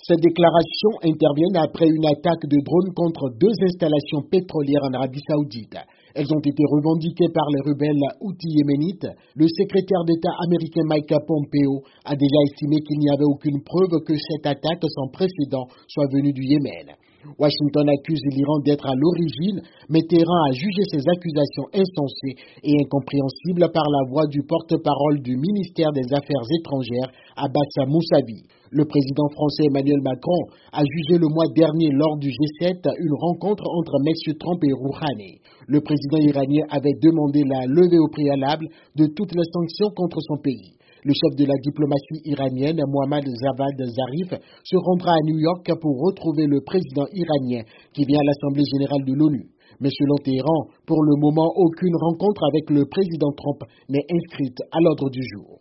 Ces déclarations interviennent après une attaque de drones contre deux installations pétrolières en Arabie Saoudite. Elles ont été revendiquées par les rebelles houthis yéménites. Le secrétaire d'État américain Mike Pompeo a déjà estimé qu'il n'y avait aucune preuve que cette attaque sans précédent soit venue du Yémen. Washington accuse l'Iran d'être à l'origine, mais Téhéran a jugé ces accusations insensées et incompréhensibles par la voix du porte-parole du ministère des Affaires étrangères, Abbas Moussavi. Le président français Emmanuel Macron a jugé le mois dernier lors du G7 une rencontre entre M. Trump et Rouhani. Le président iranien avait demandé la levée au préalable de toutes les sanctions contre son pays. Le chef de la diplomatie iranienne, Mohammad Javad Zarif, se rendra à New York pour retrouver le président iranien qui vient à l'Assemblée générale de l'ONU. Mais selon Téhéran, pour le moment, aucune rencontre avec le président Trump n'est inscrite à l'ordre du jour.